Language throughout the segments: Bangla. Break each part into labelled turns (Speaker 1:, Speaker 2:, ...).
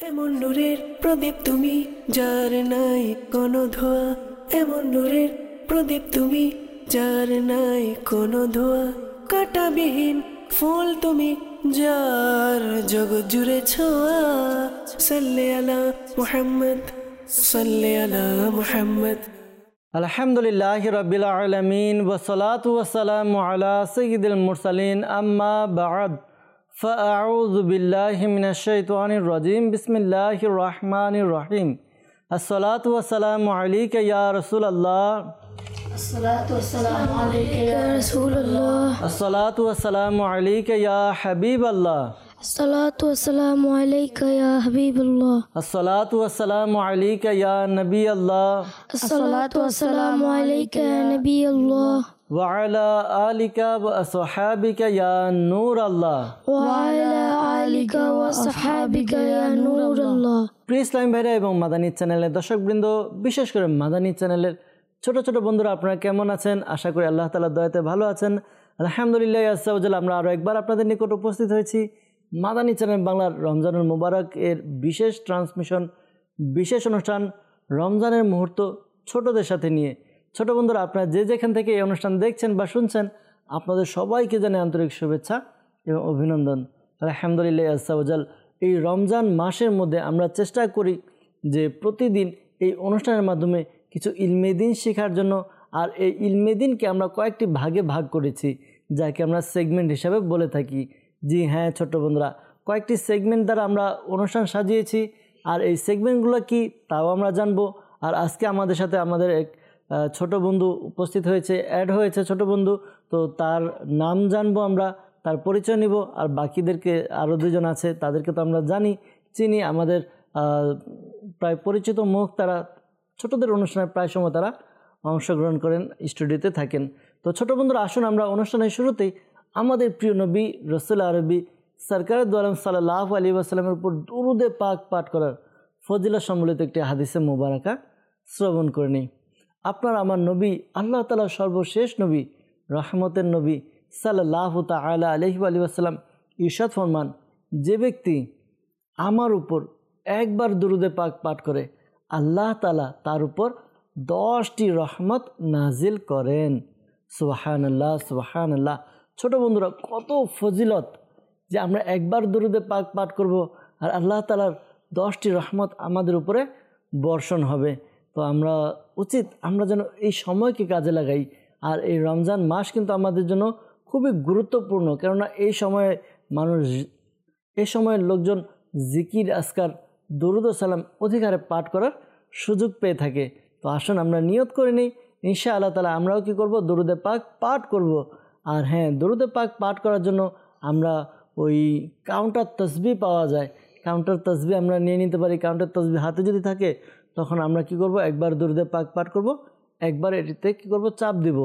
Speaker 1: এমন নূরের প্রদীপ তুমি, যার নাই কোনো ধোয়া। এমন নূরের প্রদীপ তুমি, যার নাই কোনো ধোয়া। কাঁটাবিহীন ফুল তুমি, যার জগৎ জুড়ে ছোঁয়া। সাল্লি আলা মুহাম্মদ, সাল্লি আলা মুহাম্মদ।
Speaker 2: আলহামদুলিল্লাহি রাব্বিল আলামিন ওয়াসসালাতু ওয়াসসালামু আলা সাইয়্যিদিল মুরসালিন আম্মা বা'দ ফাআউযু বিল্লাহি মিনাশ শাইতানির রাজিম বিসমিল্লাহির রহমানির রহিম। আসসালাতু ওয়াসসালামু আলাইকা ইয়া রাসূলুল্লাহ,
Speaker 3: আসসালাতু ওয়াসসালামু আলাইকা ইয়া রাসূলুল্লাহ,
Speaker 2: আসসালাতু ওয়াসসালামু আলাইকা ইয়া হাবিবাল্লাহ,
Speaker 3: আসসালাতু ওয়াসসালামু আলাইকা ইয়া হাবিবাল্লাহ,
Speaker 2: আসসালাতু ওয়াসসালামু আলাইকা ইয়া নবিয়াল্লাহ,
Speaker 3: আসসালাতু ওয়াসসালামু আলাইকা ইয়া নবিয়াল্লাহ,
Speaker 2: ওয়া আলা আলিকা ওয়া আসহাবিকা ইয়া নূরাল্লাহ,
Speaker 3: ওয়া আলা আলিকা ওয়া আসহাবিকা ইয়া নূরাল্লাহ।
Speaker 2: প্রিয় ইসলামী ভাইরা এবং মাদানী চ্যানেলের দর্শকবৃন্দ, বিশেষ করে মাদানী চ্যানেলের ছোট ছোট বন্ধুরা, আপনারা কেমন আছেন? আশা করি আল্লাহ তাআলার দয়াতে ভালো আছেন। আলহামদুলিল্লাহ আজ্জা ওয়া জাল্লা, আমরা আরও একবার আপনাদের নিকট উপস্থিত হয়েছি মাদানী চ্যানেল বাংলার রমজানুল মুবারক এর বিশেষ ট্রান্সমিশন, বিশেষ অনুষ্ঠান রমজানের মুহূর্ত ছোটদের সাথে নিয়ে। ছোট বন্ধুরা, আপনারা যে যেখান থেকে এই অনুষ্ঠান দেখছেন বা শুনছেন, আপনাদের সবাইকে জানাই আন্তরিক শুভেচ্ছা এবং অভিনন্দন। আলহামদুলিল্লাহ আজ্জা ওয়া জাল্লা, এই রমজান মাসের মধ্যে আমরা চেষ্টা করি যে প্রতিদিন এই অনুষ্ঠানের মাধ্যমে কিছু ইলমে দ্বীন শেখার জন্য। আর এই ইলমে দ্বীনকে আমরা কয়েকটি ভাগে ভাগ করেছি, যাকে আমরা সেগমেন্ট হিসাবে বলে থাকি। জি হ্যাঁ ছোট্ট বন্ধুরা, কয়েকটি সেগমেন্ট দ্বারা আমরা অনুষ্ঠান সাজিয়েছি। আর এই সেগমেন্টগুলো কি তাও আমরা জানবো। আর আজকে আমাদের সাথে আমাদের এক ছোট বন্ধু উপস্থিত হয়েছে, অ্যাড হয়েছে ছোট বন্ধু। তো তার নাম জানবো আমরা, তার পরিচয় নিব। আর বাকিদেরকে আরও দুজন আছে, তাদেরকে তো আমরা জানি, চিনি, আমাদের প্রায় পরিচিত মুখ। তারা ছোটদের অনুষ্ঠানে প্রায় সময় তারা অংশগ্রহণ করেন, স্টুডিওতে থাকেন। তো ছোট বন্ধুরা, আসুন আমরা অনুষ্ঠানের শুরুতেই আমাদের প্রিয় নবী রসুল আরবি সরকার দু আলম সাল্লাল্লাহু আলাইহি ওয়াসাল্লামের উপর দুরুদে পাক পাঠ করার ফজিলত সম্বলিত একটি হাদিসে মোবারকা শ্রবণ করে নিই। আপনার আমার নবী, আল্লাহ তাআলার সর্বশেষ নবী, রহমতের নবী সাল্লাল্লাহু তাআলা আলাইহি ওয়াসাল্লাম ইরশাদ ফরমান, যে ব্যক্তি আমার উপর একবার দুরুদে পাক পাঠ করে, আল্লাহ তাআলা তার উপর 10টি রহমত নাজিল করেন। সুবহানাল্লাহ, সুবহানাল্লাহ। ছোট বন্ধুরা, কত ফজিলত যে আমরা একবার দুরুদে পাক পাঠ করব আর আল্লাহ তাআলার 10টি রহমত আমাদের উপরে বর্ষণ হবে। তো আমরা উচিত আমরা যেন এই সময়কে কাজে লাগাই। আর এই রমজান মাস কিন্তু আমাদের জন্য খুবই গুরুত্বপূর্ণ, কেননা এই সময়ের লোকজন জিকির, আজকার, দরুদ ও সালাম অধিকারে পাঠ করার সুযোগ পেয়ে থাকে। তো আসুন আমরা নিয়ত করে নিই, ইনশাআল্লাহ তাআলা আমরাও কি করব, দরুদে পাক পাঠ করব। আর হ্যাঁ, দরুদে পাক পাঠ করার জন্য আমরা ওই কাউন্টার তসবিহ পাওয়া যায়, কাউন্টার তসবিহ আমরা নিয়ে নিতে পারি। কাউন্টার তসবিহ হাতে যদি থাকে, তখন আমরা কি করব, একবার দরুদে পাক পাঠ করব, একবার এটিতে কি করব, চাপ দিব।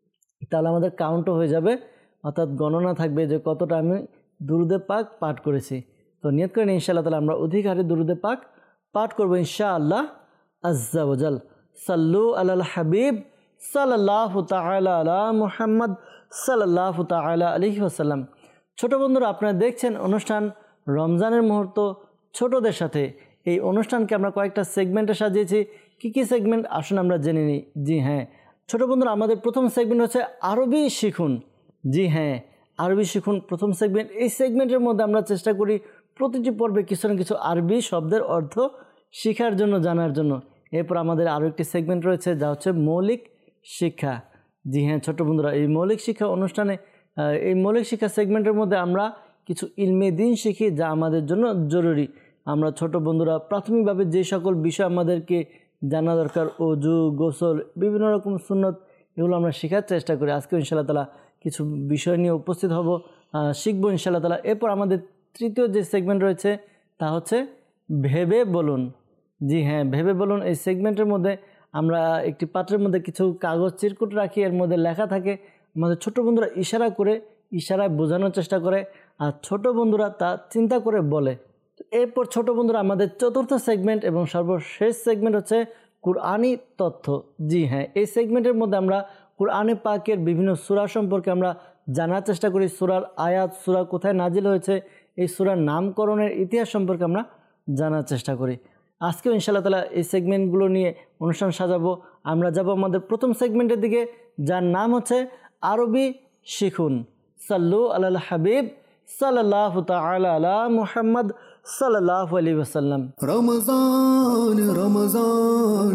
Speaker 2: তাহলে আমাদের কাউন্টও হয়ে যাবে, অর্থাৎ গণনা থাকবে যে কতটা আমি দরুদে পাক পাঠ করেছি। তো নিয়ত করেন ইনশাআল্লাহ তাআলা আমরা অধিকারে দরুদে পাক পাঠ করব ইনশাআল্লাহ আজ্জা ওয়া জাল। সাল্লু আলাল হাবিব সাল্লাল্লাহু তাআলা আলা মুহাম্মদ সাল্লাল্লাহু তাআলা আলাইহি ওয়াসাল্লাম। ছোট বন্ধুরা, আপনারা দেখছেন অনুষ্ঠান রমজানের মুহূর্ত ছোটদের সাথে। এই অনুষ্ঠানকে আমরা কয়েকটা সেগমেন্টে সাজিয়েছি। কি কি সেগমেন্ট আসুন আমরা জেনে নিই। জি হ্যাঁ ছোট বন্ধুরা, আমাদের প্রথম সেগমেন্ট হচ্ছে আরবি শিখুন। জি হ্যাঁ, আরবি শিখুন প্রথম সেগমেন্ট। এই সেগমেন্টের মধ্যে আমরা চেষ্টা করি প্রতিটি পর্বে কিছু না কিছু আরবি শব্দের অর্থ শেখার জন্য, জানার জন্য। এরপর আমাদের আরও একটি সেগমেন্ট রয়েছে, যা হচ্ছে মৌলিক শিক্ষা। জি হ্যাঁ ছোট বন্ধুরা, এই মৌলিক শিক্ষা অনুষ্ঠানে, এই মৌলিক শিক্ষা সেগমেন্টের মধ্যে আমরা কিছু ইলমে দ্বীন শিখি, যা আমাদের জন্য জরুরি। আমরা ছোট বন্ধুরা প্রাথমিকভাবে যে সকল বিষয় আমাদেরকে জানা দরকার, ওযু, গোসল, বিভিন্ন রকম সুন্নত, এগুলো আমরা শেখার চেষ্টা করি। আজকে ইনশাআল্লাহ তাআলা কিছু বিষয় নিয়ে উপস্থিত হব, শিখবো ইনশাআল্লাহ তাআলা। এরপর আমাদের তৃতীয় যে সেগমেন্ট রয়েছে তা হচ্ছে ভেবে বলুন। জি হ্যাঁ, ভেবে বলুন। এই সেগমেন্টের মধ্যে আমরা একটি পাত্রের মধ্যে কিছু কাগজ চিরকুট রাখি, এর মধ্যে লেখা থাকে। আমাদের ছোট বন্ধুরা ইশারা করে, ইশারায় বোঝানোর চেষ্টা করে, আর ছোট বন্ধুরা তা চিন্তা করে বলে। এরপর ছোট বন্ধুরা আমাদের চতুর্থ সেগমেন্ট এবং সর্বশেষ সেগমেন্ট হচ্ছে কুরআনী তথ্য। জি হ্যাঁ, এই সেগমেন্টের মধ্যে আমরা কুরআনে পাকের বিভিন্ন সূরা সম্পর্কে আমরা জানার চেষ্টা করি। সূরার আয়াত, সূরা কোথায় নাজিল হয়েছে, এই সূরার নামকরণের ইতিহাস সম্পর্কে আমরা জানার চেষ্টা করি। আজকেও ইনশাআল্লাহ তাআলা এই সেগমেন্টগুলো নিয়ে অনুষ্ঠান সাজাবো। আমরা যাব আমাদের প্রথম সেগমেন্টের দিকে, যার নাম হচ্ছে আরবি শিখুন। সাল্লু আলাল হাবিব সাল্লাল্লাহু তাআলা আলা মুহাম্মদ সাল্লাল্লাহু আলাইহি ওয়াসাল্লাম।
Speaker 4: রমজান রমজান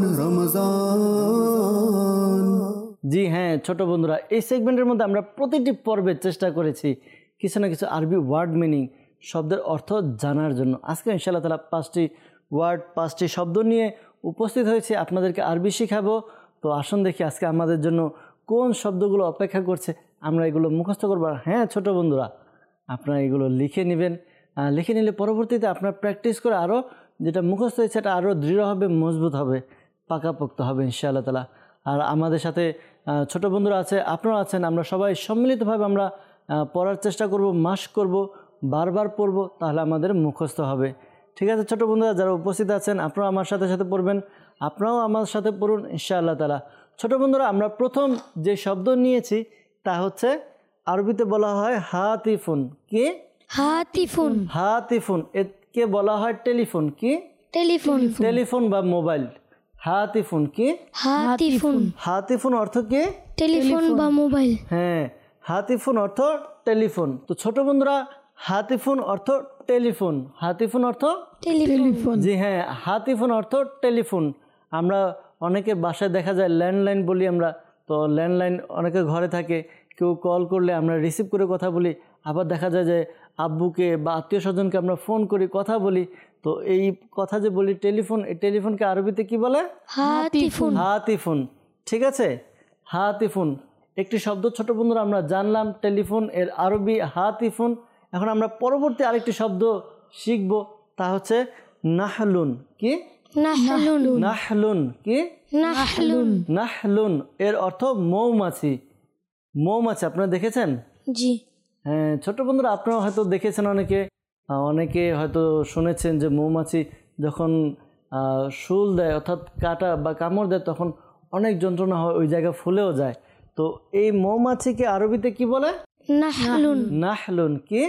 Speaker 4: রমজান।
Speaker 2: জি হ্যাঁ ছোট বন্ধুরা, এই সেগমেন্টের মধ্যে আমরা প্রতিটি পর্বে চেষ্টা করেছি কিছু না কিছু আরবি ওয়ার্ড মিনিং, শব্দের অর্থ জানার জন্য। আজকে ইনশাআল্লাহ তাআলা 5টি ওয়ার্ড 5টি শব্দ নিয়ে উপস্থিত হয়েছে, আপনাদেরকে আরবি শেখাবো। তো আসুন দেখি আজকে আমাদের জন্য কোন শব্দগুলো অপেক্ষা করছে, আমরা এগুলো মুখস্থ করবো। হ্যাঁ ছোট বন্ধুরা, আপনারা এগুলো লিখে নেবেন। লিখে নিলে পরবর্তীতে আপনার প্র্যাকটিস করে আরও যেটা মুখস্থ হয়েছে সেটা আরও দৃঢ় হবে, মজবুত হবে, পাকাপোক্ত হবে ইনশাআল্লাহ তাআলা। আর আমাদের সাথে ছোট বন্ধুরা আছে, আপনারা আছেন, আমরা সবাই সম্মিলিতভাবে আমরা পড়ার চেষ্টা করব, মাস্ক করব, বারবার পড়ব, তাহলে আমাদের মুখস্থ হবে। ঠিক আছে ছোট বন্ধুরা, যারা উপস্থিত আছেন আপনারা আমার সাথে সাথে পড়বেন, আপনারাও আমার সাথে পড়ুন ইনশাআল্লাহ তাআলা। ছোট বন্ধুরা, আমরা প্রথম যে শব্দ নিয়েছি তা হচ্ছে আরবিতে বলা হয় হাতিফুন। কি?
Speaker 3: হাতিফুন।
Speaker 2: হাতিফুন একে বলা হয় টেলিফোন। কি?
Speaker 3: টেলিফোন।
Speaker 2: টেলিফোন বা মোবাইল। হাতিফুন কি?
Speaker 3: হাতিফুন।
Speaker 2: হাতিফুন অর্থ কি?
Speaker 3: টেলিফোন বা মোবাইল।
Speaker 2: হ্যাঁ, হাতিফুন অর্থ টেলিফোন। তো ছোট বন্ধুরা, হাতিফুন অর্থ টেলিফোন। হাতিফুন অর্থ
Speaker 3: টেলিফোন।
Speaker 2: জি হ্যাঁ, হাতিফুন অর্থ টেলিফোন। আমরা অনেকের বাসায় দেখা যায় ল্যান্ডলাইন বলি আমরা। তো ল্যান্ডলাইন অনেকের ঘরে থাকে, কেউ কল করলে আমরা রিসিভ করে কথা বলি। আবার দেখা যায় যে আব্বুকে বা আত্মীয় স্বজনকে আমরা ফোন করি, কথা বলি। তো এই কথা যে বলি টেলিফোন, এই টেলিফোনকে আরবিতে কি বলে?
Speaker 3: হাতিফুন।
Speaker 2: হাতিফুন। ঠিক আছে, হাতিফুন একটি শব্দ ছোট বন্ধুরা আমরা জানলাম, টেলিফোন এর আরবি হাতিফুন। এখন আমরা পরবর্তী আরেকটি শব্দ শিখব, তা হচ্ছে নাহলুন। কি?
Speaker 3: নাহলুন।
Speaker 2: নাহলুন কি?
Speaker 3: নাহলুন।
Speaker 2: নাহলুন এর অর্থ মৌমাছি। মৌমাছি আপনারা দেখেছেন?
Speaker 3: জি
Speaker 2: হ্যাঁ ছোট বন্ধুরা, আপনারা হয়তো দেখেছেন, অনেকে হয়তো শুনেছেন যে মৌমাছি যখন শুল দেয় অর্থাৎ কাটা বা কামড় দেয় তখন অনেক যন্ত্রণা হয়, ওই জায়গা ফুলেও যায়। তো এই মৌমাছিকে আরবিতে কি বলে?
Speaker 3: নাহলুন।
Speaker 2: নাহলুন কি?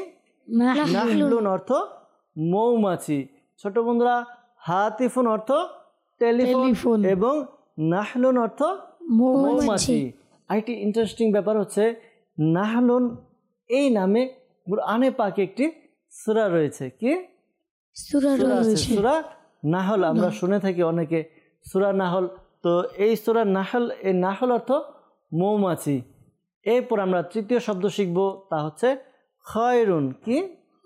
Speaker 2: নাহলুন অর্থ মৌমাছি। ছোট বন্ধুরা, হাতিফুন অর্থ টেলিফোন এবং নাহলুন অর্থ মৌমাছি। আরেকটি ইন্টারেস্টিং ব্যাপার হচ্ছে নাহলুন এই নামে কুরআনে পাকে একটি সূরা রয়েছে। কি
Speaker 3: সূরা রয়েছে?
Speaker 2: সূরা নাহল। আমরা শুনে থাকি অনেকে সূরা নাহল। তো এই সূরা নাহল, এই নাহল অর্থ মৌমাছি। এরপর আমরা তৃতীয় শব্দ শিখব, তা হচ্ছে খয়রুন। কি?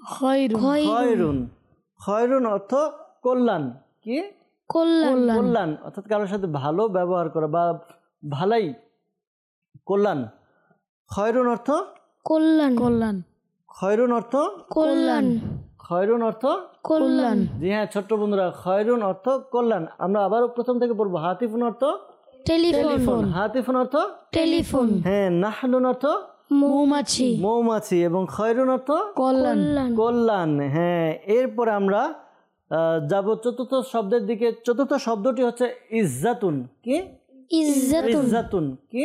Speaker 2: খয়রুন। খয়রুন অর্থ কল্যাণ। কি? কল্যাণ অর্থাৎ কারোর সাথে ভালো ব্যবহার করা বা ভালাই, কল্যাণ। খয়রুন অর্থ
Speaker 3: কল্যাণ।
Speaker 2: খয়রুন অর্থ
Speaker 3: কল্যাণ।
Speaker 2: খয়রুন অর্থ
Speaker 3: কল্যাণ।
Speaker 2: জি হ্যাঁ ছোট্ট বন্ধুরা, খয়রুন অর্থ কল্যাণ। আমরা আবারও প্রথম থেকে পড়বো। হাতিফুন অর্থ টেলিফোন। হাতিফুন অর্থ
Speaker 3: টেলিফোন।
Speaker 2: হ্যাঁ, নাহলুন অর্থ
Speaker 3: মৌমাছি।
Speaker 2: মৌমাছি এবং খয়রুন অর্থ কল্যাণ। হ্যাঁ, এরপর আমরা যাব চতুর্থ শব্দের দিকে। চতুর্থ শব্দটি হচ্ছে ইজ্জাতুন। কি? ইজ্জাতুন কি?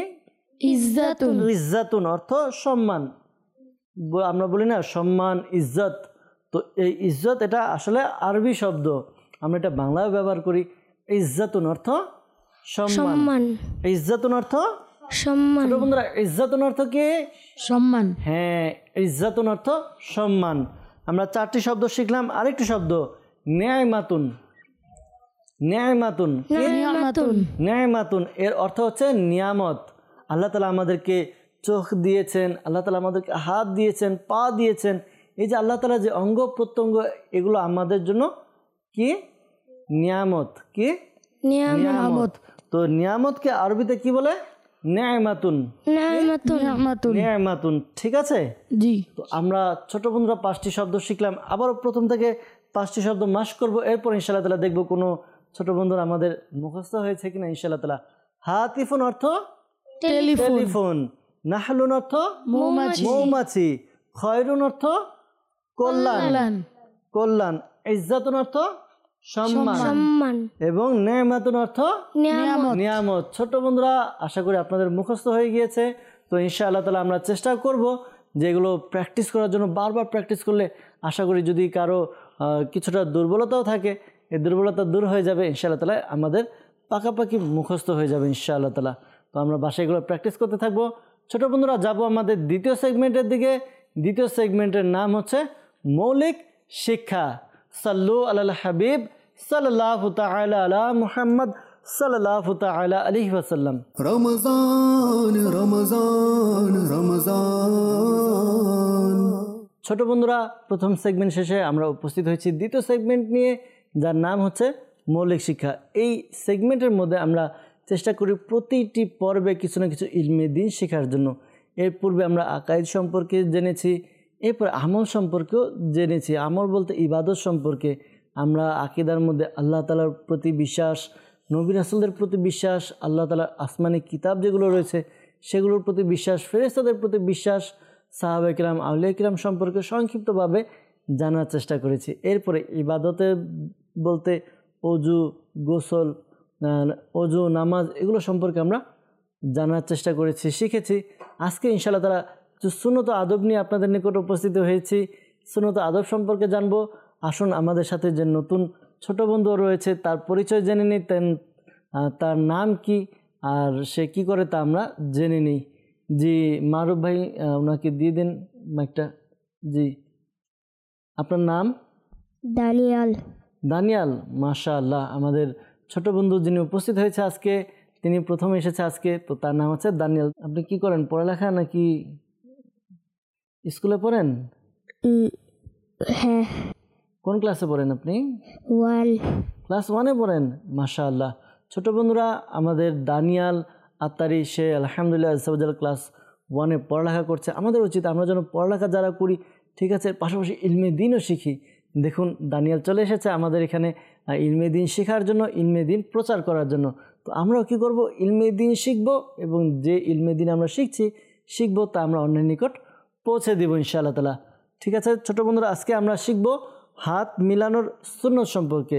Speaker 2: ইজ্জাতুন অর্থ সম্মান। আমরা বলি না সম্মান, ইজ্জত। তো এই ইজ্জত এটা আসলে আরবি শব্দ, আমরা এটা বাংলায় ব্যবহার করি। ইজ্জাতুন অর্থ সম্মান। ইজ্জাতুন অর্থ সম্মান। ছোট বন্ধুরা, ইজ্জাতুন অর্থ কি? সম্মান। হ্যাঁ, ইজ্জাতুন অর্থ সম্মান। আমরা 4টি শব্দ শিখলাম। আরেকটি শব্দ নিয়ামাতুন। নিয়ামাতুন নিয়ামাতুন এর অর্থ হচ্ছে নিয়ামত। আল্লাহ তাআলা আমাদেরকে চোখ দিয়েছেন, আল্লাহ তাআলা আমাদেরকে হাত দিয়েছেন, পা দিয়েছেন। এই যে আল্লাহ তাআলা যে অঙ্গ প্রত্যঙ্গ, এগুলো আমাদের জন্য কি? নিয়ামত। কি? নিয়ামত। তো নিয়ামতকে আরবিতে কি বলে? নিয়ামাতুন। নিয়ামাতুন। ঠিক আছে জি। তো আমরা ছোট বন্ধুরা 5টি শব্দ শিখলাম। আবারও প্রথম থেকে 5টি শব্দ মাস্ক করব। এরপর ইনশাআল্লাহ তাআলা দেখব কোনো ছোট বন্ধুরা আমাদের মুখস্থ হয়েছে কিনা ইনশাআল্লাহ তাআলা। হাতিফুন অর্থ টেলিফোন। নাহলুন অর্থ মৌমাছি। খয়রুন অর্থ কল্যাণ। ইজ্জাতুন অর্থ সম্মান এবং নেয়ামাতুন অর্থ নিয়ামত। ছোট বন্ধুরা, আশা করি আপনাদের মুখস্থ হয়ে গিয়েছে। তো ইনশাআল্লাহ তাআলা আমরা চেষ্টা করব যেগুলো প্র্যাকটিস করার জন্য, বারবার প্র্যাকটিস করলে আশা করি যদি কারো কিছুটা দুর্বলতাও থাকে, এই দুর্বলতা দূর হয়ে যাবে ইনশাআল্লাহ তাআলা, আমাদের পাকাপাকি মুখস্থ হয়ে যাবে ইনশাআল্লাহ তাআলা। তো আমরা বাসায় এগুলো প্র্যাকটিস করতে থাকবো। ছোট বন্ধুরা, যাব আমাদের দ্বিতীয় সেগমেন্টের দিকে। দ্বিতীয় সেগমেন্টের নাম হচ্ছে মৌলিক শিক্ষা। সাল্লু আলাল হাবিব সাল্লাল্লাহু তাআলা আলা মুহাম্মদ সাল্লাল্লাহু তাআলা আলাইহি ওয়াসাল্লাম।
Speaker 4: রমজান রমজান রমজান।
Speaker 2: ছোট বন্ধুরা, প্রথম সেগমেন্ট শেষে আমরা উপস্থিত হয়েছি দ্বিতীয় সেগমেন্ট নিয়ে, যার নাম হচ্ছে মৌলিক শিক্ষা। এই সেগমেন্টের মধ্যে আমরা চেষ্টা করি প্রতিটি পর্বে কিছু না কিছু ইলমে দ্বীন শেখার জন্য। এর পূর্বে আমরা আকাইদ সম্পর্কে জেনেছি, এরপর আমল সম্পর্কেও জেনেছি। আমল বলতে ইবাদত সম্পর্কে। আমরা আকীদার মধ্যে আল্লাহ তাআলার প্রতি বিশ্বাস, নবী রাসূলদের প্রতি বিশ্বাস, আল্লাহ তাআলার আসমানি কিতাব যেগুলো রয়েছে সেগুলোর প্রতি বিশ্বাস, ফেরেশতাদের প্রতি বিশ্বাস, সাহাবায়ে কিরাম, আউলিয়া কিরাম সম্পর্কে সংক্ষিপ্তভাবে জানার চেষ্টা করেছি। এরপরে ইবাদতে বলতে অজু, গোসল, অজু, নামাজ এগুলো সম্পর্কে আমরা জানার চেষ্টা করেছি, শিখেছি। আজকে ইনশাআল্লাহ তাআলা সুন্নত আদব নিয়ে আপনাদের নিকট উপস্থিত হয়েছি। সুন্নত আদব সম্পর্কে জানবো। আসুন আমাদের সাথে যে নতুন ছোট বন্ধু রয়েছে তার পরিচয় জেনে নিই, তার নাম কি আর সে কি করে তা আমরা জেনে নিই। জি মারুফ ভাই, ওনাকে দিয়ে দিন মাইকটা। জি, আপনার নাম?
Speaker 3: দানিয়াল।
Speaker 2: দানিয়াল, মাশাআল্লাহ। আমাদের ছোট বন্ধু যিনি উপস্থিত হয়েছে আজকে, তিনি প্রথম এসেছে আজকে, তো তার নাম হচ্ছে দানিয়াল। আপনি কি করেন, পড়ালেখা নাকি স্কুলে পড়েন?
Speaker 3: হ্যাঁ।
Speaker 2: কোন ক্লাসে পড়েন আপনি?
Speaker 3: 1।
Speaker 2: ক্লাস 1-এ পড়েন, মাশাআল্লাহ। ছোট বন্ধুরা, আমাদের দানিয়াল আত্তারি, সে আলহামদুলিল্লাহ আজ্জাওয়াজাল ক্লাস 1-এ পড়ালেখা করছে। আমাদের উচিত আমরা যেন পড়ালেখা যারা করি, ঠিক আছে, পাশাপাশি ইলমে দ্বীনও শিখি। দেখুন, দানিয়াল চলে এসেছে আমাদের এখানে ইলমে দ্বীন শেখার জন্য, ইলমে দ্বীন প্রচার করার জন্য। তো আমরাও কী করব, ইলমে দ্বীন শিখব, এবং যে ইলমে দ্বীন আমরা শিখব তা আমরা অন্যের নিকট পৌঁছে দেব ইনশাআল্লাহ তাআলা। ঠিক আছে ছোট বন্ধুরা, আজকে আমরা শিখব হাত মিলানোর সুন্নত সম্পর্কে।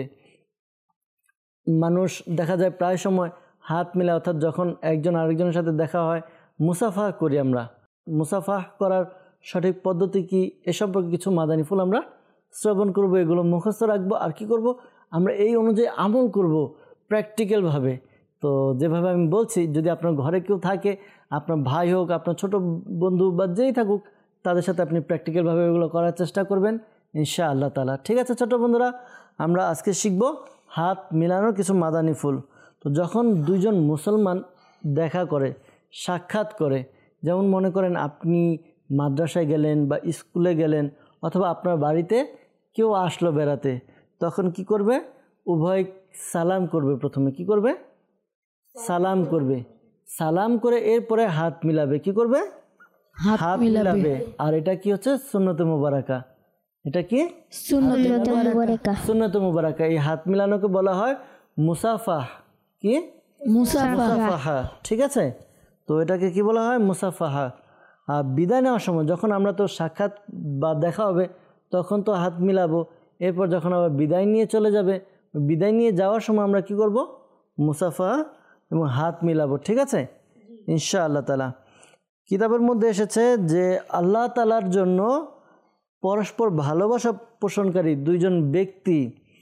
Speaker 2: মানুষ দেখা যায় প্রায় সময় হাত মিলায়, অর্থাৎ যখন একজন আরেকজনের সাথে দেখা হয় মুসাফা করি আমরা। মুসাফা করার সঠিক পদ্ধতি কি এ সম্পর্কে কিছু মাদানী ফুল আমরা শ্রবণ করব, এগুলো মুখস্থ রাখবো। আর কি করব, আমরা এই অনুযায়ী আমল করব প্র্যাকটিক্যালভাবে। তো যেভাবে আমি বলছি, যদি আপনার ঘরে কেউ থাকে, আপনার ভাই হোক, আপনার ছোট বন্ধু বা যেই থাকুক, তাদের সাথে আপনি প্র্যাকটিক্যালভাবে এগুলো করার চেষ্টা করবেন ইনশাআল্লাহ তাআলা। ঠিক আছে ছোট বন্ধুরা, আমরা আজকে শিখব হাত মিলানোর কিছু মাদানী ফুল। তো যখন দুইজন মুসলমান দেখা করে, সাক্ষাৎ করে, যেমন মনে করেন আপনি মাদ্রাসায় গেলেন বা স্কুলে গেলেন, অথবা আপনার বাড়িতে কেউ আসলো বেড়াতে, তখন কি করবে, উভয় সালাম করবে। প্রথমে কি করবে, সালাম করবে। সালাম করে এরপরে হাত মিলাবে। কি করবে, হাত মিলাবে। আর এটা কি হচ্ছে সুন্নতে মুবারাকা। এটা কি সুন্নতে মুবারাকা। এই হাত মিলানোকে বলা হয় মুসাফাহ। কি, মুসাফাহা। ঠিক আছে, তো এটাকে কি বলা হয়, মুসাফাহা। আর বিদায় নেওয়ার সময়, যখন আমরা তো সাক্ষাৎ বা দেখা হবে তখন তো হাত মিলাবো, এরপর যখন আবার বিদায় নিয়ে চলে যাবে, বিদায় নিয়ে যাওয়ার সময় আমরা কি করব, মুসাফাহা এবং হাত মিলাবো। ঠিক আছে ইনশাআল্লাহ তাআলা। কিতাবের মধ্যে এসেছে যে আল্লাহ তাআলার জন্য পরস্পর ভালোবাসা পোষণকারী দুইজন ব্যক্তি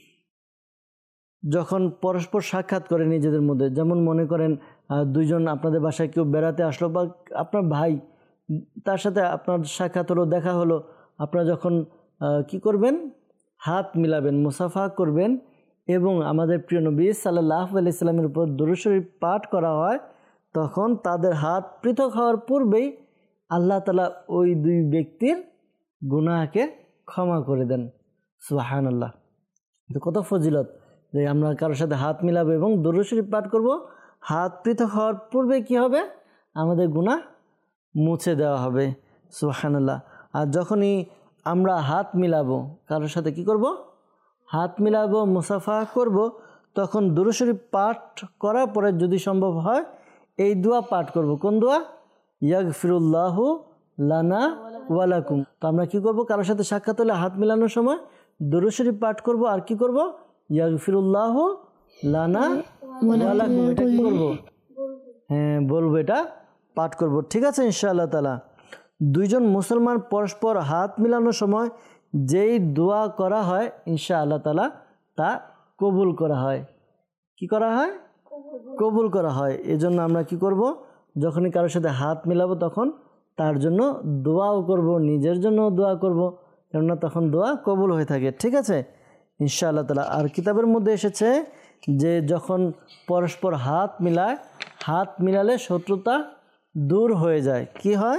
Speaker 2: যখন পরস্পর সাক্ষাৎ করে নিজেদের মধ্যে, যেমন মনে করেন দুইজন আপনাদের বাসায় কেউ বেড়াতে আসলো, বা আপনার ভাই, তার সাথে আপনার সাক্ষাৎ হলো, দেখা হলো, আপনারা যখন কি করবেন, হাত মিলাবেন, মুসাফা করবেন। এবং আমাদের প্রিয় নবী সাল্লাল্লাহু আলাইহি সাল্লামের উপর দুরূদ শরীফ পাঠ করা হয়, তখন তাদের হাত পৃথক হওয়ার পূর্বেই আল্লাহ তাআলা ওই দুই ব্যক্তির গুনাহকে ক্ষমা করে দেন। সুবহানাল্লাহ। তো কত ফজিলত যে আমরা কারোর সাথে হাত মিলাবো এবং দুরূদ শরীফ পাঠ করব। হাত পৃথক হওয়ার পূর্বে কি হবে, আমাদের গুনাহ মুছে দেওয়া হবে। সুবহানাল্লাহ। আর যখনই আমরা হাত মিলাবো, কারোর সাথে কি করব, হাত মিলাবো, মুসাফা করব, তখন দুরূদ শরীফ পাঠ করার পরে যদি সম্ভব হয় এই দোয়া পাঠ করব। কোন দোয়া, ইয়াগফিরুল্লাহু লানা ওয়ালাকুম। তো আমরা কি করব, কারোর সাথে সাক্ষাৎ হলে হাত মিলানোর সময় দুরূদ শরীফ পাঠ করব। আর কি করব, ইয়াগফিরুল্লাহু লানা ওয়ালাকুম। এটা কি করব, হ্যাঁ বলবো, এটা পাঠ করব। ঠিক আছে ইনশাআল্লাহ তাআলা। দুইজন মুসলমান পরস্পর হাত মিলানোর সময় যেই দোয়া করা হয় ইনশাআল্লাহ তাআলা তা কবুল করা হয়। কি করা হয়? কবুল করা হয়। এজন্য আমরা কি করব, যখনই কারোর সাথে হাত মিলাবো তখন তার জন্য দোয়াও করব, নিজের জন্য দোয়া করব, কেননা তখন দোয়া কবুল হয়ে থাকে। ঠিক আছে ইনশাআল্লাহ তাআলা। আর কিতাবের মধ্যে এসেছে যে যখন পরস্পর হাত মিলায়, হাত মিলালে শত্রুতা দূর হয়ে যায়। কি হয়?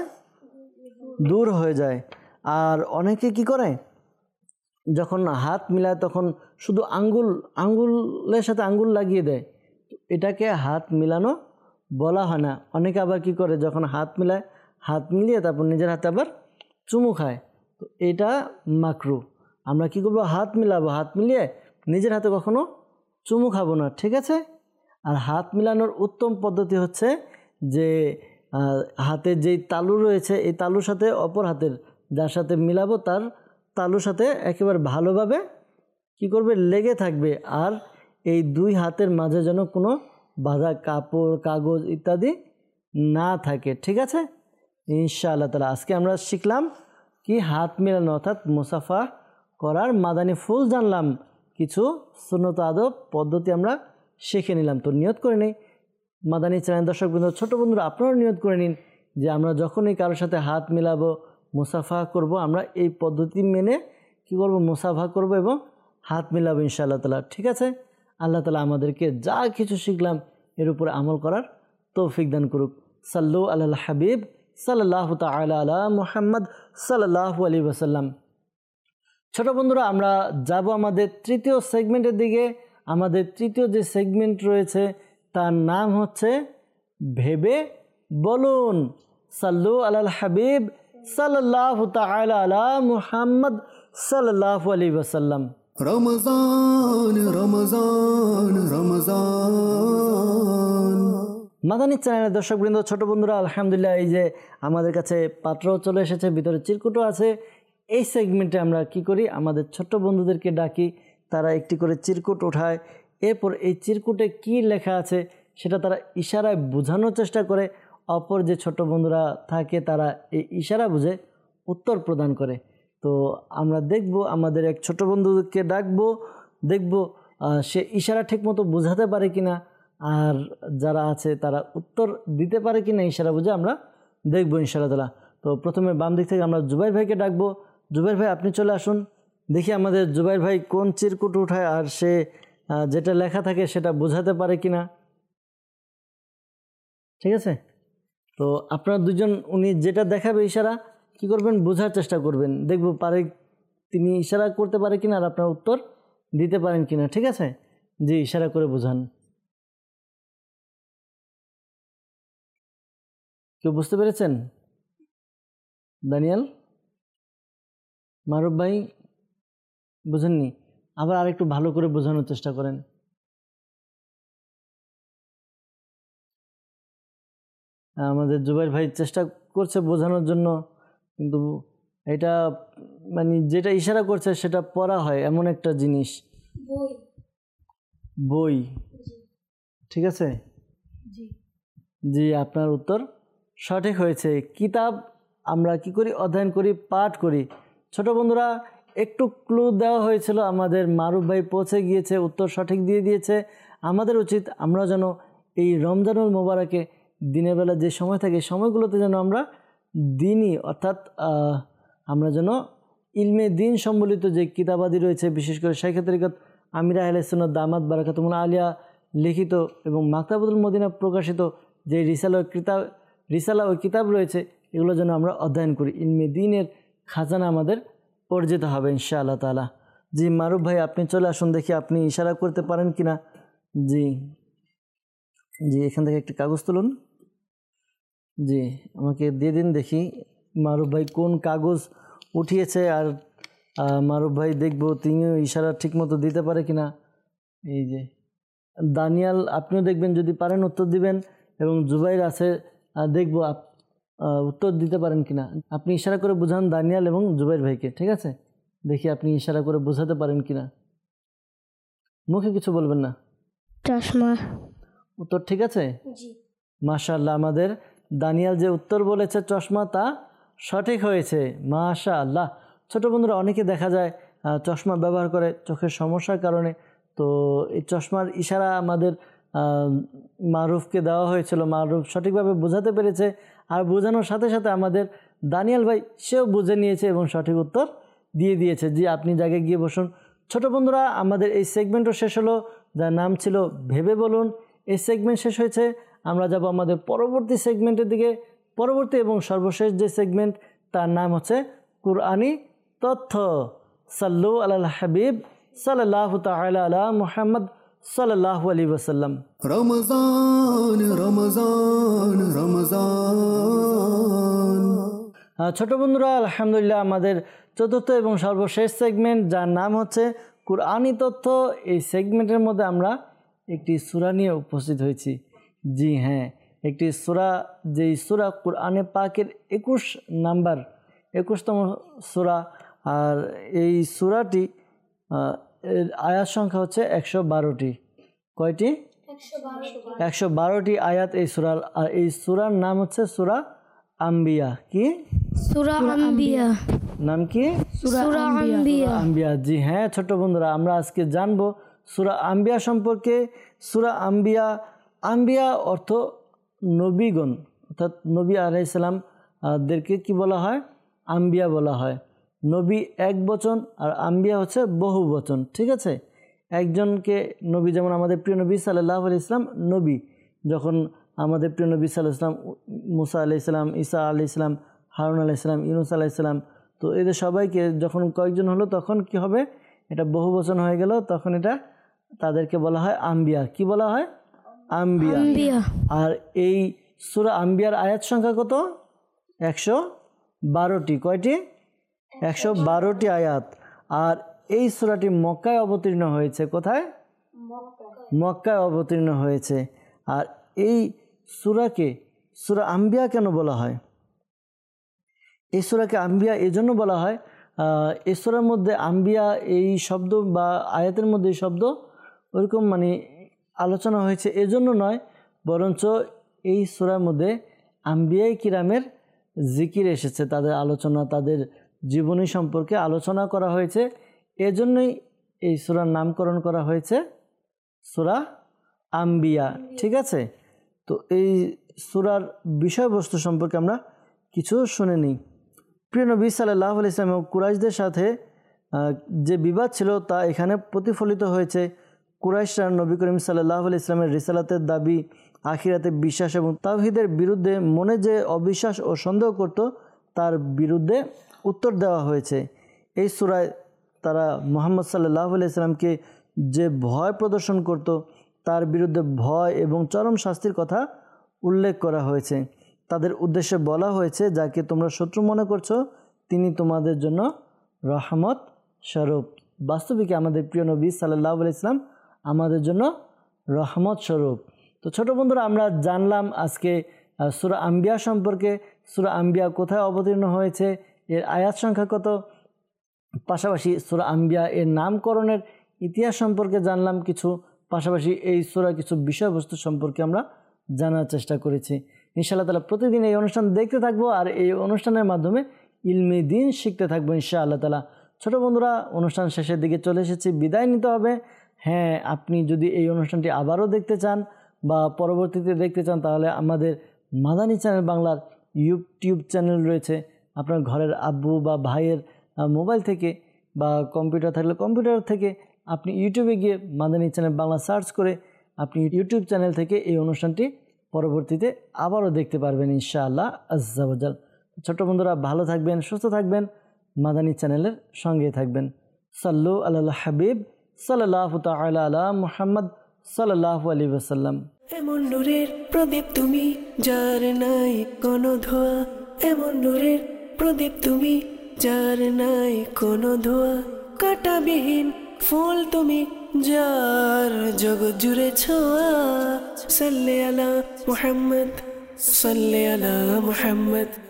Speaker 2: দূর হয়ে যায়। আর অনেকে কি করে, যখন হাত মিলায় তখন শুধু আঙ্গুলের সাথে আঙ্গুল লাগিয়ে দেয়, এটাকে হাত মিলানো বলা হয় না। অনেকে আবার কি করে, যখন হাত মিলায় হাত মিলিয়ে তারপর নিজের হাতে আবার চুমু খায়, তো এটা মাকরু। আমরা কি করব, হাত মিলাবো, হাত মিলিয়ে নিজের হাতে কখনো চুমু খাবো না। ঠিক আছে। আর হাত মিলানোর উত্তম পদ্ধতি হচ্ছে যে হাতের যেই তালু রয়েছে এই তালুর সাথে অপর হাতের যার সাথে মিলাবো তার তালুর সাথে একেবারে ভালোভাবে কি করবে, লেগে থাকবে। আর এই দুই হাতের মাঝে যেন কোনো বাঁধা কাপড়, কাগজ ইত্যাদি না থাকে। ঠিক আছে ইনশাআল্লাহ তাআলা। আজকে আমরা শিখলাম কি হাত মিলানো অর্থাৎ মুসাফা করার মাদানী ফুল জানলাম, কিছু সুন্নত আদব পদ্ধতি আমরা শিখে নিলাম। তো নিয়ত করে নিই মাদানী চ্যানেল দর্শক বন্ধু, ছোট বন্ধুরা আপনারাও নিয়ত করে নিন যে আমরা যখনই কারোর সাথে হাত মিলাবো, মুসাফা করব, আমরা এই পদ্ধতি মেনে কি করব, মুসাফা করব এবং হাত মিলাবো ইনশাআল্লাহ তাআলা। ঠিক আছে। আল্লাহ তাআলা আমাদেরকে যা কিছু শিখলাম এর উপরে আমল করার তৌফিক দান করুক। সাল্লু আলাল হাবিব সাল্লাল্লাহু তাআলা আলা মুহাম্মদ সাল্লাল্লাহু আলাইহি ওয়াসাল্লাম। ছোট বন্ধুরা আমরা যাব আমাদের তৃতীয় সেগমেন্টের দিকে। আমাদের তৃতীয় যে সেগমেন্ট রয়েছে তার নাম হচ্ছে ভেবে বলুন। সাল্লু আলাল হাবিব সাল্লাল্লাহু তাআলা আলা মুহাম্মদ সাল্লাল্লাহু আলাইহি ওয়াসাল্লাম।
Speaker 4: রমজান রমজান রমজান।
Speaker 2: মাদানী চ্যানেলের দর্শকবৃন্দ, ছোট বন্ধুরা, আলহামদুলিল্লাহ এই যে আমাদের কাছে পাত্রও চলে এসেছে, ভিতরে চিরকুটও আছে। এই সেগমেন্টে আমরা কি করি, আমাদের ছোট্ট বন্ধুদেরকে ডাকি, তারা একটি করে চিরকুট ওঠায়। এরপর এই চিরকুটে কি লেখা আছে সেটা তারা ইশারায় বোঝানোর চেষ্টা করে। অপর যে ছোট বন্ধুরা থাকে তারা এই ইশারা বুঝে উত্তর প্রদান করে। তো আমরা দেখব, আমাদের এক ছোট বন্ধুকে ডাকবো, দেখব সে ইশারা ঠিকমতো বোঝাতে পারে কিনা, আর যারা আছে তারা উত্তর দিতে পারে কিনা ইশারা বুঝে আমরা দেখবো ইনশাআল্লাহ তাআলা। তো প্রথমে বাম দিক থেকে আমরা জুবাইর ভাইকে ডাকবো। জুবাইর ভাই আপনি চলে আসুন, দেখি আমাদের জুবাইর ভাই কোন চিরকুট উঠায় আর সে যেটা লেখা থাকে সেটা বোঝাতে পারে কিনা। ঠিক আছে। তো আপনারা দুজন উনি যেটা দেখাবে ইশারা কি করবেন, বোঝার চেষ্টা করবেন, দেখব পারে তিনি ইশারা করতে পারে কিনা আর আপনার উত্তর দিতে পারেন কিনা। ঠিক আছে। জি, ইশারা করে বোঝান। কেউ বুঝতে পেরেছেন? দানিয়াল, মারুফ ভাই বুঝেননি? আবার আরেকটু ভালো করে বোঝানোর চেষ্টা করেন। আমাদের জুবাইর ভাই চেষ্টা করছে বোঝানোর জন্য, কিন্তু এটা মানে যেটা ইশারা করছে সেটা পড়া হয় এমন একটা জিনিস, বই। ঠিক আছে। জি, আপনার উত্তর সঠিক হয়েছে। কিতাব আমরা কি করি, অধ্যয়ন করি, পাঠ করি। ছোট বন্ধুরা একটু ক্লু দেওয়া হয়েছিল, আমাদের মারুফ ভাই পৌঁছে গিয়েছে, উত্তর সঠিক দিয়ে দিয়েছে। আমাদের উচিত আমরা যেন এই রমজানুল মোবারকে দিনের বেলা যে সময় থাকে সময়গুলোতে যেন আমরা দিনই অর্থাৎ আমরা যেন ইলমে দিন সম্বলিত যে কিতাবাদি রয়েছে, বিশেষ করে শাইখে তরিকত আমিরা আহলে সুন্নাত দামাত বারাকাতুহুল আলিয়া লিখিত এবং মাকতাবুল মদিনা প্রকাশিত যে রিসালা ও কিতাব রয়েছে, এগুলো যেন আমরা অধ্যয়ন করি। ইলমে দিনের খাজানা আমাদের অর্জিত হবে ইনশাআল্লাহ তাআলা। জি মারুফ ভাই আপনি চলে আসুন, দেখি আপনি ইশারা করতে পারেন কিনা। জি জি, এখান থেকে একটি কাগজ তুলুন। জি, আমাকে দিয়ে দিন, দেখি মারুফ ভাই কোন কাগজ উঠিয়েছে। আর মারুফ ভাই দেখবো তিনিও ইশারা ঠিকমতো দিতে পারে কিনা। এই যে দানিয়াল আপনিও দেখবেন, যদি পারেন উত্তর দিবেন, এবং জুবাইর আছে দেখবো উত্তর দিতে পারেন কিনা। আপনি ইশারা করে বোঝান দানিয়াল এবং জুবাইর ভাইকে। ঠিক আছে, দেখি আপনি ইশারা করে বোঝাতে পারেন কিনা। মুখে কিছু বলবেন না।
Speaker 3: চশমা।
Speaker 2: উত্তর ঠিক আছে। মাশাআল্লাহ, আমাদের দানিয়াল যে উত্তর বলেছে চশমা তা সঠিক হয়েছে। মাশাআল্লাহ, ছোট বন্ধুরা অনেকে দেখা যায় চশমা ব্যবহার করে চোখের সমস্যার কারণে। তো এই চশমার ইশারা আমাদের মারুফকে দেওয়া হয়েছিল, মারুফ সঠিকভাবে বোঝাতে পেরেছে, আর বোঝানোর সাথে সাথে আমাদের দানিয়াল ভাই সেও বুঝে নিয়েছে এবং সঠিক উত্তর দিয়ে দিয়েছে। জি, আপনি জায়গায় গিয়ে বসুন। ছোট বন্ধুরা আমাদের এই সেগমেন্টও শেষ হলো, যার নাম ছিল ভেবে বলুন। এই সেগমেন্ট শেষ হয়েছে, আমরা যাব আমাদের পরবর্তী সেগমেন্টের দিকে। পরবর্তী এবং সর্বশেষ যে সেগমেন্ট তার নাম হচ্ছে কুরআনি তথ্য। সাল্লু আলাল হাবিব সাল্লাল্লাহু তাআলা আলা মুহাম্মদ সাল্লাল্লাহু আলাইহি ওয়াসাল্লাম।
Speaker 4: রমজান রমজান রমজান।
Speaker 2: ছোট বন্ধুরা আলহামদুলিল্লাহ আমাদের চতুর্থ এবং সর্বশেষ সেগমেন্ট যার নাম হচ্ছে কুরআনি তথ্য। এই সেগমেন্টের মধ্যে আমরা একটি সূরা নিয়ে উপস্থিত হয়েছি। জি হ্যাঁ, একটি সূরা, যেই সূরা কুরআনে পাকের 21তম সূরা। আর এই সূরাটি এর আয়াত সংখ্যা হচ্ছে 112টি। কয়টি? 112টি আয়াত এই সূরার। আর এই সূরার নাম হচ্ছে সূরা আম্বিয়া। কি
Speaker 3: সূরা আম্বিয়া?
Speaker 2: নাম কি?
Speaker 3: সূরা আম্বিয়া।
Speaker 2: আম্বিয়া। জি হ্যাঁ ছোট বন্ধুরা, আমরা আজকে জানবো সূরা আম্বিয়া সম্পর্কে। সূরা আম্বিয়া, আম্বিয়া অর্থ নবীগণ, অর্থাৎ নবী আলাইহিস সালাম দেরকে কি বলা হয়? আম্বিয়া বলা হয়। নবী এক বচন আর আম্বিয়া হচ্ছে বহু বচন। ঠিক আছে, একজনকে নবী, যেমন আমাদের প্রিয় নবী সাল্লাল্লাহু আলাইহি সাল্লাম নবী। যখন আমাদের প্রিয় নবী সাল্লাল্লাহু আলাইহি সাল্লাম, মুসা আলাইহিস সালাম, ঈসা আলাইহিস সালাম, হারুন আলাইহিস সালাম, ইউনূস আলাইহিস সালাম, তো এদের সবাইকে যখন কয়েকজন হলো তখন কি হবে? এটা বহু বচন হয়ে গেল, তখন এটা তাদেরকে বলা হয় আম্বিয়া। কি বলা হয়? আম্বিয়া। আর এই সূরা আম্বিয়ার আয়াত সংখ্যা কত? 112টি। কয়টি? 112টি আয়াত। আর এই সূরাটি মক্কায় অবতীর্ণ হয়েছে। কোথায়? মক্কায় অবতীর্ণ হয়েছে। আর এই সূরাকে সূরা আম্বিয়া কেন বলা হয়? এই সূরাকে আম্বিয়া এই জন্য বলা হয়, এই সূরার মধ্যে আম্বিয়া এই শব্দ বা আয়াতের মধ্যে এই শব্দ ওইরকম মানে আলোচনা হয়েছে এজন্য নয়, বরঞ্চ এই সূরার মধ্যে আম্বিয়ায়ে কিরামের জিকির এসেছে, তাদের আলোচনা, তাদের জীবনী সম্পর্কে আলোচনা করা হয়েছে। এজন্যই এই সূরার নামকরণ করা হয়েছে সূরা আম্বিয়া। ঠিক আছে, তো এই সূরার বিষয়বস্তু সম্পর্কে আমরা কিছু শুনে নিই। প্রিয় নবী সাল্লাল্লাহু আলাইহি ওয়াসাল্লাম এবং কুরাইশদের সাথে যে বিবাদ ছিল তা এখানে প্রতিফলিত হয়েছে। কুরাইশরা নবী করিম সাল্লাল্লাহু আলাইহি ওয়াসাল্লামের রিসালাতের দাবি, আখিরাতে বিশ্বাস এবং তাওহীদের বিরুদ্ধে মনে যে অবিশ্বাস ও সন্দেহ করত তার বিরুদ্ধে উত্তর দেওয়া হয়েছে। এই সূরায় তারা মুহাম্মদ সাল্লাল্লাহু আলাইহি ওয়াসাল্লামকে যে ভয় প্রদর্শন করত তার বিরুদ্ধে ভয় এবং চরম শাস্তির কথা উল্লেখ করা হয়েছে। তাদের উদ্দেশ্যে বলা হয়েছে, যাকে তোমরা শত্রু মনে করছো তিনি তোমাদের জন্য রহমত স্বরূপ। বাস্তবিক আমাদের প্রিয় নবী সাল্লাল্লাহু আলাইহি ওয়াসাল্লাম আমাদের জন্য রহমত স্বরূপ। তো ছোট বন্ধুরা, আমরা জানলাম আজকে সূরা আম্বিয়া সম্পর্কে। সূরা আম্বিয়া কোথায় অবতীর্ণ হয়েছে, এর আয়াত সংখ্যা কত, পাশাপাশি সূরা আম্বিয়া এর নামকরণের ইতিহাস সম্পর্কে জানলাম কিছু, পাশাপাশি এই সূরার কিছু বিষয়বস্তু সম্পর্কে আমরা জানার চেষ্টা করেছি। ইনশাআল্লাহ তাআলা প্রতিদিন এই অনুষ্ঠান দেখতে থাকবো আর এই অনুষ্ঠানের মাধ্যমে ইলমি দ্বীন শিখতে থাকবো ইনশাআল্লাহ তাআলা। ছোট বন্ধুরা, অনুষ্ঠান শেষের দিকে চলে এসেছি, বিদায় নিতে হবে। হ্যাঁ, আপনি যদি এই অনুষ্ঠানটি আবারও দেখতে চান বা পরবর্তীতে দেখতে চান তাহলে আমাদের মাদানী চ্যানেল বাংলার ইউটিউব চ্যানেল রয়েছে। আপনার ঘরের আব্বু বা ভাইয়ের মোবাইল থেকে বা কম্পিউটার থাকলে কম্পিউটার থেকে আপনি ইউটিউবে গিয়ে মাদানী চ্যানেল বাংলা সার্চ করে আপনি ইউটিউব চ্যানেল থেকে এই অনুষ্ঠানটি পরবর্তীতে আবারও দেখতে পারবেন ইনশাআল্লাহ আজ্জা ওয়াজাল। ছোট বন্ধুরা, ভালো থাকবেন, সুস্থ থাকবেন, মাদানী চ্যানেলের সঙ্গে থাকবেন। সাল্লু আলাল হাবিব সাল্লাল্লাহু তাআলা আলা মুহাম্মদ সাল্লাল্লাহু আলাইহি ওয়াসাল্লাম।
Speaker 1: এমন নূরের প্রদীপ তুমি, যার নাই কোনো ধোয়া। এমন নূরের প্রদীপ তুমি, যার নাই কোনো ধোয়া। কাঁটাবিহীন ফুল তুমি, যার জগৎ জুড়ে ছোঁয়া। সাল্লি আলা মুহাম্মদ, সাল্লি আলা মুহাম্মদ।